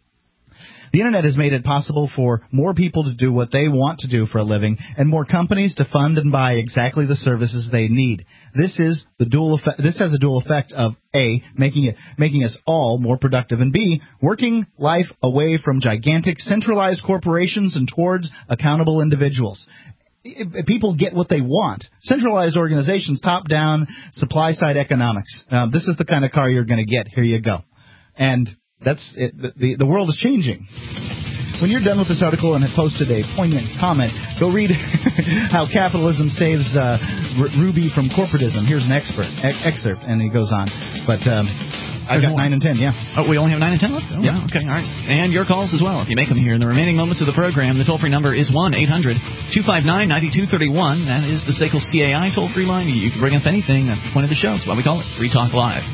The Internet has made it possible for more people to do what they want to do for a living and more companies to fund and buy exactly the services they need. This is the dual effect. This has a dual effect of A, making it making us all more productive, and B, working life away from gigantic centralized corporations and towards accountable individuals. People get what they want. Centralized organizations, top-down, supply-side economics. Uh, this is the kind of car you're going to get. Here you go. And that's it. The, the world is changing. When you're done with this article and have posted a poignant comment, go read how capitalism saves uh, R- Ruby from corporatism. Here's an expert, e- excerpt, and he goes on. But um, I got more. nine and ten, yeah. Oh, we only have nine and ten left? Oh, yeah. Wow. Okay, all right. And your calls as well, if you make them here in the remaining moments of the program. The toll-free number is one eight hundred two five nine nine two three one. That is the S A C L C A I toll-free line. You can bring up anything. That's the point of the show. That's why we call it Free Talk Live.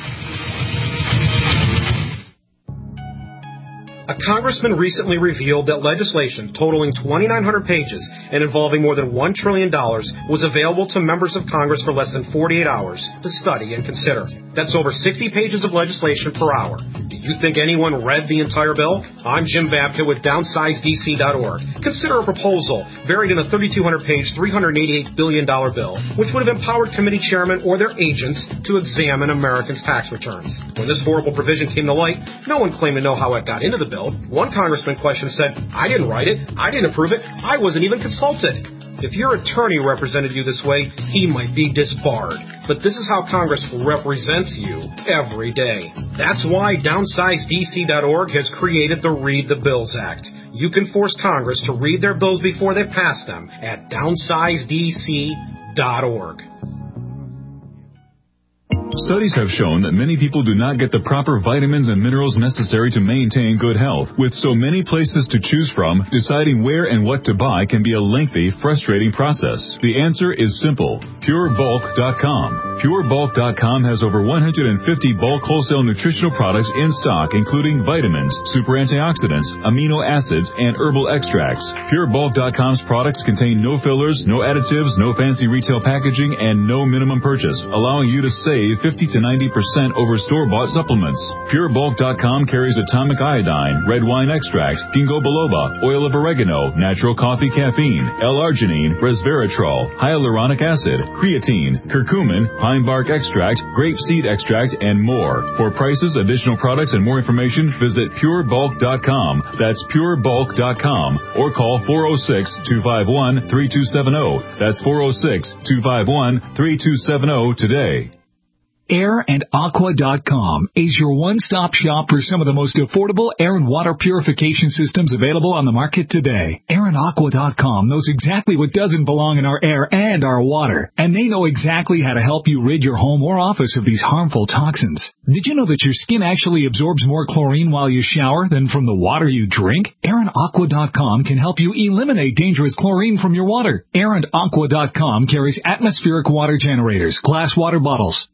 A congressman recently revealed that legislation totaling twenty-nine hundred pages and involving more than one trillion dollars was available to members of Congress for less than forty-eight hours to study and consider. That's over sixty pages of legislation per hour. Do you think anyone read the entire bill? I'm Jim Babka with downsize D C dot org. Consider a proposal buried in a thirty-two hundred page, three hundred eighty-eight billion dollars bill, which would have empowered committee chairmen or their agents to examine Americans' tax returns. When this horrible provision came to light, no one claimed to know how it got into the bill. One congressman question said, I didn't write it, I didn't approve it, I wasn't even consulted. If your attorney represented you this way, he might be disbarred. But this is how Congress represents you every day. That's why downsize D C dot org has created the Read the Bills Act. You can force Congress to read their bills before they pass them at downsize D C dot org. Studies have shown that many people do not get the proper vitamins and minerals necessary to maintain good health. With so many places to choose from, deciding where and what to buy can be a lengthy, frustrating process. The answer is simple. Pure Bulk dot com. Pure Bulk dot com has over one hundred fifty bulk wholesale nutritional products in stock, including vitamins, super antioxidants, amino acids, and herbal extracts. Pure Bulk dot com's products contain no fillers, no additives, no fancy retail packaging, and no minimum purchase, allowing you to save fifty to ninety percent over store-bought supplements. Pure Bulk dot com carries atomic iodine, red wine extract, ginkgo biloba, oil of oregano, natural coffee caffeine, L-arginine, resveratrol, hyaluronic acid, creatine, curcumin, pine bark extract, grape seed extract, and more. For prices, additional products, and more information, visit Pure Bulk dot com. That's Pure Bulk dot com. Or call four oh six, two five one, three two seven oh. That's four oh six, two five one, three two seven oh today. Air and Aqua dot com is your one-stop shop for some of the most affordable air and water purification systems available on the market today. Air and Aqua dot com knows exactly what doesn't belong in our air and our water, and they know exactly how to help you rid your home or office of these harmful toxins. Did you know that your skin actually absorbs more chlorine while you shower than from the water you drink? Air and Aqua dot com can help you eliminate dangerous chlorine from your water. Air and Aqua dot com carries atmospheric water generators, glass water bottles, chlorine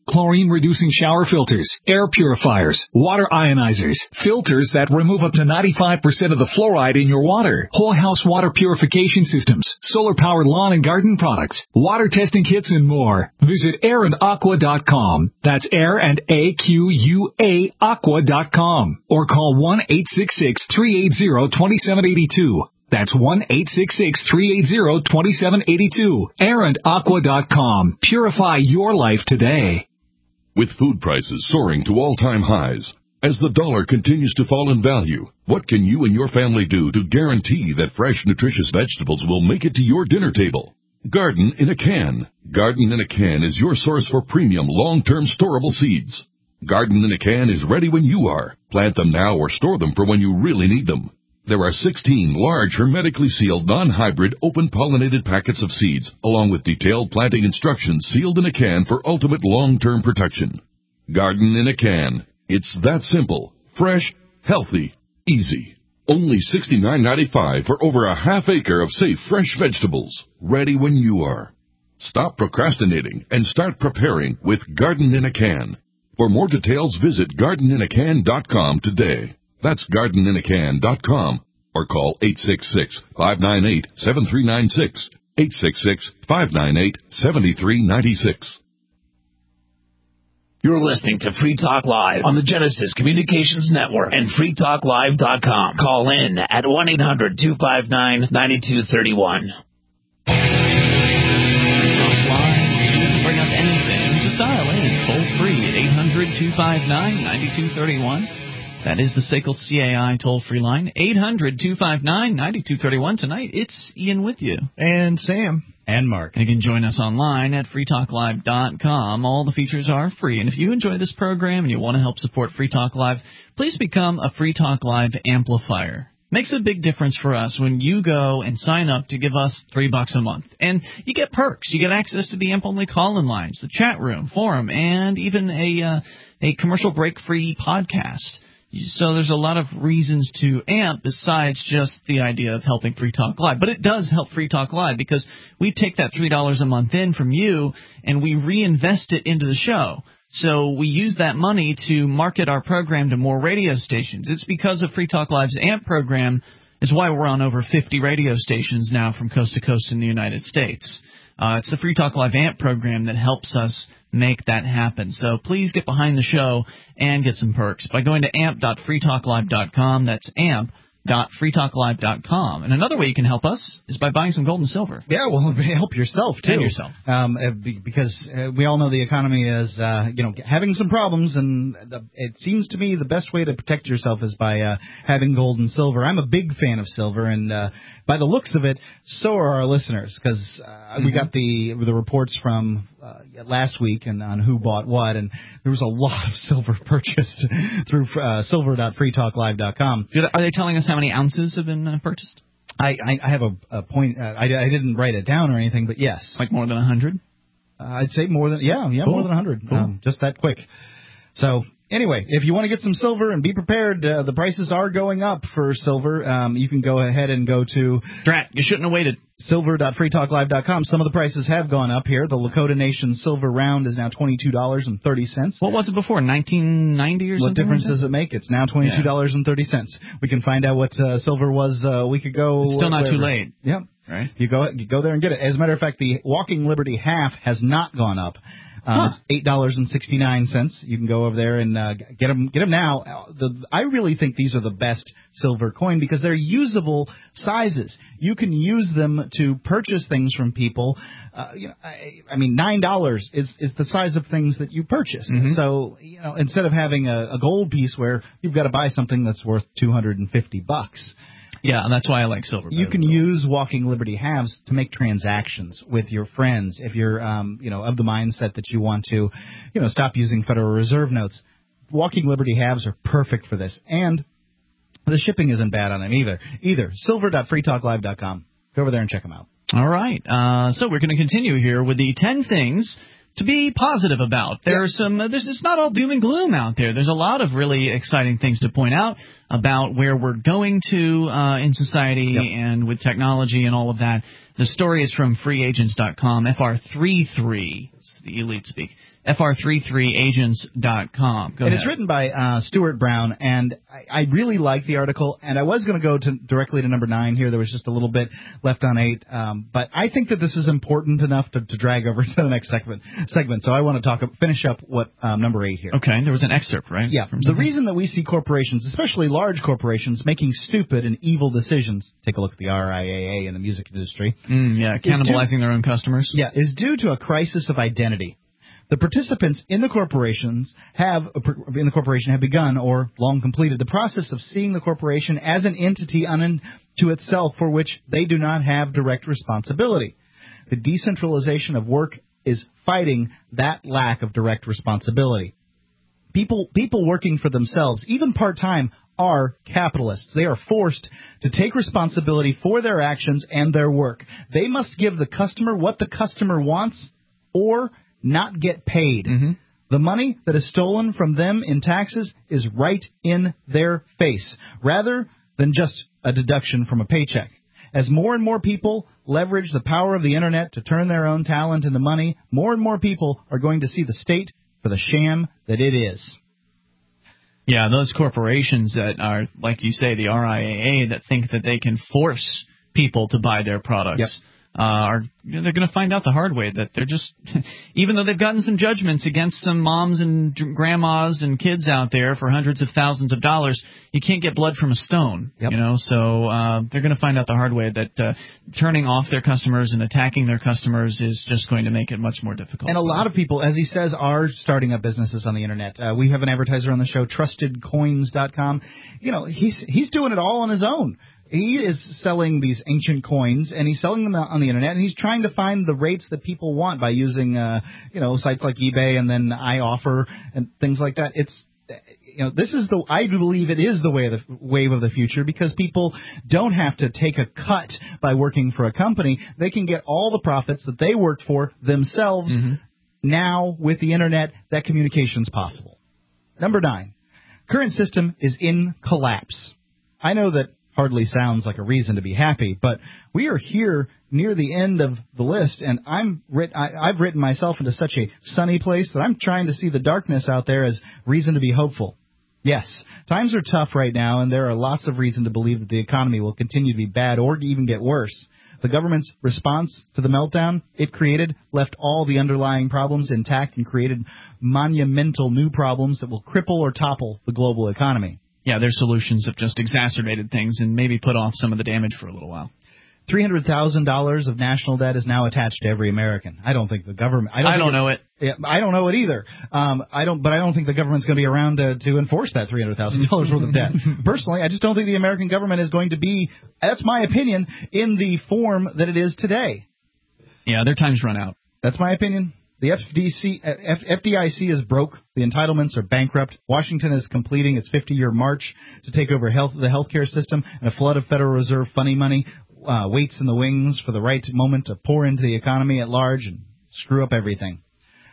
steam-reducing shower filters, air purifiers, water ionizers, filters that remove up to ninety-five percent of the fluoride in your water, whole house water purification systems, solar-powered lawn and garden products, water testing kits, and more. Visit air and aqua dot com. That's air and A Q U A aqua dot com. Or call one eight six six, three eight zero, two seven eight two. That's one eight six six, three eight zero, two seven eight two. air and aqua dot com. Purify your life today. With food prices soaring to all-time highs, as the dollar continues to fall in value, what can you and your family do to guarantee that fresh, nutritious vegetables will make it to your dinner table? Garden in a Can. Garden in a Can is your source for premium, long-term storable seeds. Garden in a Can is ready when you are. Plant them now or store them for when you really need them. There are sixteen large, hermetically sealed, non-hybrid, open-pollinated packets of seeds, along with detailed planting instructions sealed in a can for ultimate long-term protection. Garden in a Can. It's that simple, fresh, healthy, easy. Only sixty-nine ninety-five for over a half acre of safe, fresh vegetables, ready when you are. Stop procrastinating and start preparing with Garden in a Can. For more details, visit garden in a can dot com today. That's garden in a can dot com, or call eight six six, five nine eight, seven three nine six, eight six six, five nine eight, seven three nine six. You're listening to Free Talk Live on the Genesis Communications Network and free talk live dot com. Call in at one eight hundred, two five nine, nine two three one. Bring up anything. Just dial in toll free at eight hundred, two five nine, nine two three one. That is the S A C L C A I toll-free line, eight hundred, two five nine, nine two three one. Tonight, it's Ian with you. And Sam. And Mark. And you can join us online at free talk live dot com. All the features are free. And if you enjoy this program and you want to help support Free Talk Live, please become a Free Talk Live amplifier. Makes a big difference for us when you go and sign up to give us three bucks a month. And you get perks. You get access to the AMP-only call-in lines, the chat room, forum, and even a, uh, a commercial break-free podcast. So there's a lot of reasons to AMP besides just the idea of helping Free Talk Live. But it does help Free Talk Live because we take that three dollars a month in from you and we reinvest it into the show. So we use that money to market our program to more radio stations. It's because of Free Talk Live's AMP program is why we're on over fifty radio stations now from coast to coast in the United States. Uh, it's the Free Talk Live AMP program that helps us make that happen. So please get behind the show and get some perks by going to amp dot free talk live dot com. That's amp dot free talk live dot com. And another way you can help us is by buying some gold and silver. Yeah, well, help yourself, too. And yourself. Um, because uh, we all know the economy is, uh, you know, having some problems, and the, it seems to me the best way to protect yourself is by uh, having gold and silver. I'm a big fan of silver, and uh, by the looks of it, so are our listeners, because uh, mm-hmm. we got the the reports from uh, last week and on who bought what, and there was a lot of silver purchased through uh, silver dot free talk live dot com. Are they telling us how many ounces have been uh, purchased? I, I, I have a, a point. Uh, I, I didn't write it down or anything, but yes. Like more than one hundred? Uh, I'd say more than, yeah, yeah, cool. more than one hundred. Cool. Um, just that quick. So, anyway, if you want to get some silver and be prepared, uh, the prices are going up for silver. Um, you can go ahead and go to... Drat, you shouldn't have waited. silver dot free talk live dot com. Some of the prices have gone up here. The Lakota Nation silver round is now twenty-two dollars and thirty cents. What was it before, nineteen ninety or what something? What difference like does it make? It's now twenty-two dollars and thirty cents. Yeah. We can find out what uh, silver was uh, a week ago. It's still not whatever. too late. Yep. Right. You go, you go there and get it. As a matter of fact, the Walking Liberty half has not gone up. Um, huh. It's eight dollars and sixty-nine cents. You can go over there and uh, get them. Get them now. The, I really think these are the best silver coin because they're usable sizes. You can use them to purchase things from people. Uh, you know, I, I mean, nine dollars is is the size of things that you purchase. Mm-hmm. So you know, instead of having a, a gold piece where you've got to buy something that's worth two hundred and fifty bucks. Yeah, and that's why I like silver. You can use Walking Liberty halves to make transactions with your friends if you're, um, you know, of the mindset that you want to, you know, stop using Federal Reserve notes. Walking Liberty halves are perfect for this, and the shipping isn't bad on them either. Either silver dot free talk live dot com. Go over there and check them out. All right. Uh, so we're going to continue here with the ten things to be positive about. There yeah. are some. Uh, there's, it's not all doom and gloom out there. There's a lot of really exciting things to point out about where we're going to uh, in society yep. and with technology and all of that. The story is from free agents dot com. F R thirty-three. It's the elite speak. F R thirty-three agents dot com. Go and ahead. It's written by uh, Stuart Brown, and I, I really like the article, and I was going to go to directly to number nine here. There was just a little bit left on eight, um, but I think that this is important enough to, to drag over to the next segment, segment. So I want to talk, finish up what um, number eight here. Okay, there was an excerpt, right? Yeah. The reason that we see corporations, especially large corporations, making stupid and evil decisions, take a look at the R I A A in the music industry. Mm, yeah, cannibalizing due, their own customers. Yeah, is due to a crisis of identity. The participants in the corporations have in the corporation have begun or long completed the process of seeing the corporation as an entity unto itself for which they do not have direct responsibility. The decentralization of work is fighting that lack of direct responsibility. People people working for themselves, even part-time, are capitalists. They are forced to take responsibility for their actions and their work. They must give the customer what the customer wants or not get paid. Mm-hmm. The money that is stolen from them in taxes is right in their face, rather than just a deduction from a paycheck. As more and more people leverage the power of the Internet to turn their own talent into money, more and more people are going to see the state for the sham that it is. Yeah, those corporations that are, like you say, the R I A A, that think that they can force people to buy their products. Yep. Uh, are you know, they're going to find out the hard way that they're just, even though they've gotten some judgments against some moms and grandmas and kids out there for hundreds of thousands of dollars, you can't get blood from a stone. Yep. You know, so uh, they're going to find out the hard way that uh, turning off their customers and attacking their customers is just going to make it much more difficult. And a lot of people, as he says, are starting up businesses on the Internet. Uh, we have an advertiser on the show, trusted coins dot com. You know, he's he's doing it all on his own. He is selling these ancient coins, and he's selling them on the Internet, and he's trying to find the rates that people want by using, uh, you know, sites like eBay and then iOffer and things like that. It's, you know, this is the, I believe it is the way of the wave of the future, because people don't have to take a cut by working for a company. They can get all the profits that they worked for themselves. Mm-hmm. Now, with the Internet, that communication's possible. Number nine, current system is in collapse. I know that hardly sounds like a reason to be happy, but we are here near the end of the list, and I'm writ- I, I've written myself into such a sunny place that I'm trying to see the darkness out there as reason to be hopeful. Yes, times are tough right now, and there are lots of reason to believe that the economy will continue to be bad or even get worse. The government's response to the meltdown it created left all the underlying problems intact and created monumental new problems that will cripple or topple the global economy. Yeah, their solutions have just exacerbated things and maybe put off some of the damage for a little while. three hundred thousand dollars of national debt is now attached to every American. I don't think the government... I don't, I don't know it. it. I don't know it either. Um, I don't, But I don't think the government's going to be around to, to enforce that three hundred thousand dollars worth of debt. Personally, I just don't think the American government is going to be, that's my opinion, in the form that it is today. Yeah, their time's run out. That's my opinion. The F D C, F, FDIC is broke. The entitlements are bankrupt. Washington is completing its fifty-year march to take over health, the healthcare system, and a flood of Federal Reserve funny money uh, waits in the wings for the right moment to pour into the economy at large and screw up everything.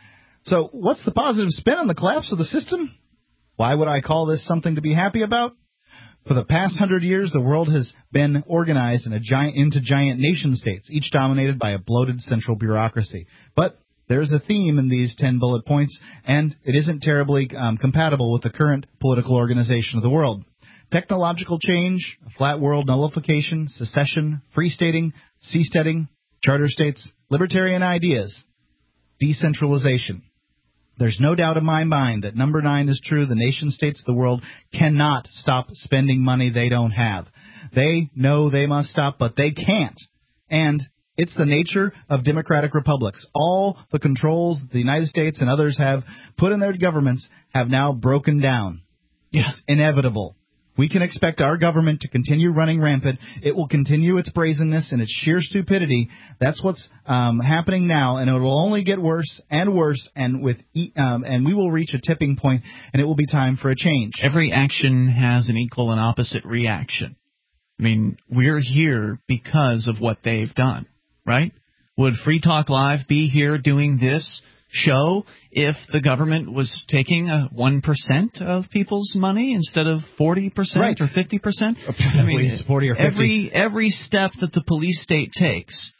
So what's the positive spin on the collapse of the system? Why would I call this something to be happy about? For the past hundred years, the world has been organized in a giant, into giant nation-states, each dominated by a bloated central bureaucracy. But there's a theme in these ten bullet points, and it isn't terribly um, compatible with the current political organization of the world. Technological change, a flat world, nullification, secession, free-stating, seasteading, charter states, libertarian ideas, decentralization. There's no doubt in my mind that number nine is true. The nation-states of the world cannot stop spending money they don't have. They know they must stop, but they can't. And it's the nature of democratic republics. All the controls that the United States and others have put in their governments have now broken down. Yes. It's inevitable. We can expect our government to continue running rampant. It will continue its brazenness and its sheer stupidity. That's what's um, happening now, and it will only get worse and worse, and with um, and we will reach a tipping point, and it will be time for a change. Every action has an equal and opposite reaction. I mean, we're here because of what they've done. Right? Would Free Talk Live be here doing this show if the government was taking a one percent of people's money instead of forty percent right. or fifty percent? I mean, forty or fifty. Every, every step that the police state takes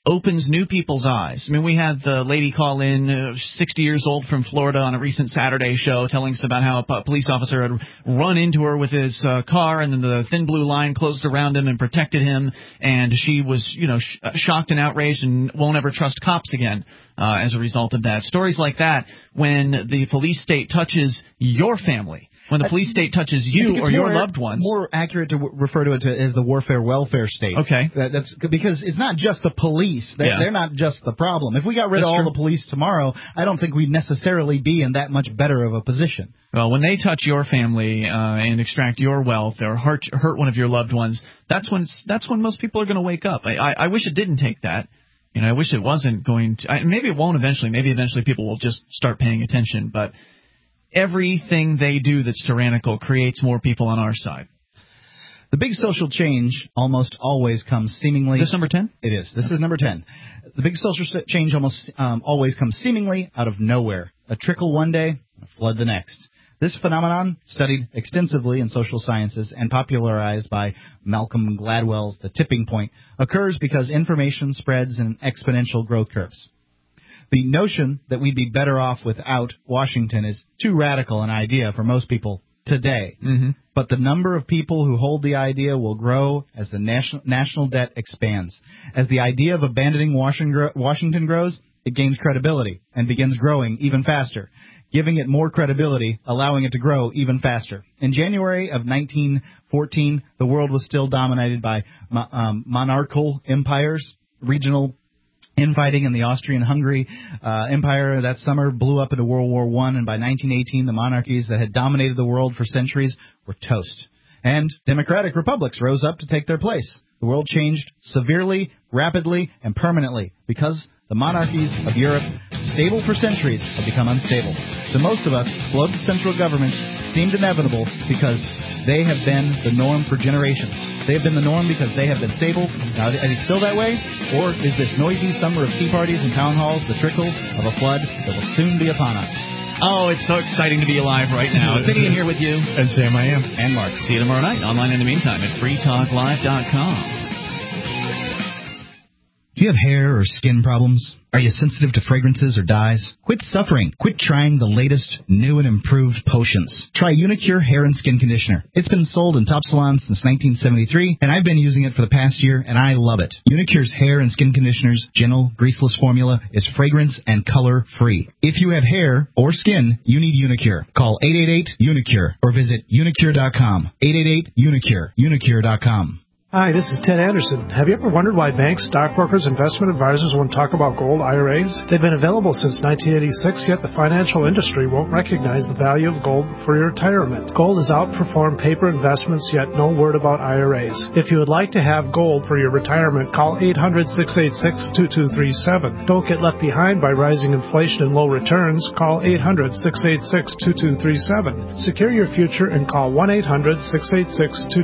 opens new people's eyes. I mean, we had the lady call in, uh, sixty years old from Florida, on a recent Saturday show, telling us about how a police officer had run into her with his uh, car, and then the thin blue line closed around him and protected him, and she was, you know, sh- shocked and outraged and won't ever trust cops again uh, as a result of that. Stories like that, when the police state touches your family, when the police state touches you or your more, loved ones. More accurate to w- refer to it to, as the warfare welfare state. Okay. That, that's because it's not just the police. They're, Yeah. they're not just the problem. If we got rid That's of all true. the police tomorrow, I don't think we'd necessarily be in that much better of a position. Well, when they touch your family uh, and extract your wealth or hurt, hurt one of your loved ones, that's when that's when most people are going to wake up. I, I, I wish it didn't take that. You know, I wish it wasn't going to. I, maybe it won't eventually. Maybe eventually people will just start paying attention. But everything they do that's tyrannical creates more people on our side. The big social change almost always comes seemingly... Is this number ten? It is. This is number ten. The big social change almost um, always comes seemingly out of nowhere. A trickle one day, a flood the next. This phenomenon, studied extensively in social sciences and popularized by Malcolm Gladwell's The Tipping Point, occurs because information spreads in exponential growth curves. The notion that we'd be better off without Washington is too radical an idea for most people today. Mm-hmm. But the number of people who hold the idea will grow as the national national debt expands. As the idea of abandoning Washington grows, it gains credibility and begins growing even faster, giving it more credibility, allowing it to grow even faster. In January of nineteen fourteen, the world was still dominated by um, monarchical empires. Regional infighting in the Austrian-Hungary uh, Empire that summer blew up into World War One, and by nineteen eighteen, the monarchies that had dominated the world for centuries were toast. And democratic republics rose up to take their place. The world changed severely, rapidly, and permanently because the monarchies of Europe, stable for centuries, have become unstable. To most of us, bloated central governments seemed inevitable because they have been the norm for generations. They have been the norm because they have been stable. Now, is it still that way? Or is this noisy summer of tea parties and town halls the trickle of a flood that will soon be upon us? Oh, it's so exciting to be alive right now. Vinny in here with you. And Sam, I am. And Mark. See you tomorrow night. Online in the meantime at free talk live dot com. Do you have hair or skin problems? Are you sensitive to fragrances or dyes? Quit suffering. Quit trying the latest, new and improved potions. Try Unicure Hair and Skin Conditioner. It's been sold in top salons since nineteen seventy-three, and I've been using it for the past year, and I love it. Unicure's Hair and Skin Conditioner's gentle, greaseless formula is fragrance and color-free. If you have hair or skin, you need Unicure. Call eight eight eight, UNICURE or visit unicure dot com. eight eight eight, UNICURE. unicure dot com. Hi, this is Ted Anderson. Have you ever wondered why banks, stockbrokers, investment advisors won't talk about gold I R As? They've been available since nineteen eighty-six, yet the financial industry won't recognize the value of gold for your retirement. Gold has outperformed paper investments, yet no word about I R As. If you would like to have gold for your retirement, call eight hundred, six eight six, two two three seven. Don't get left behind by rising inflation and low returns. Call eight hundred, six eight six, two two three seven. Secure your future and call one eight hundred, six eight six, two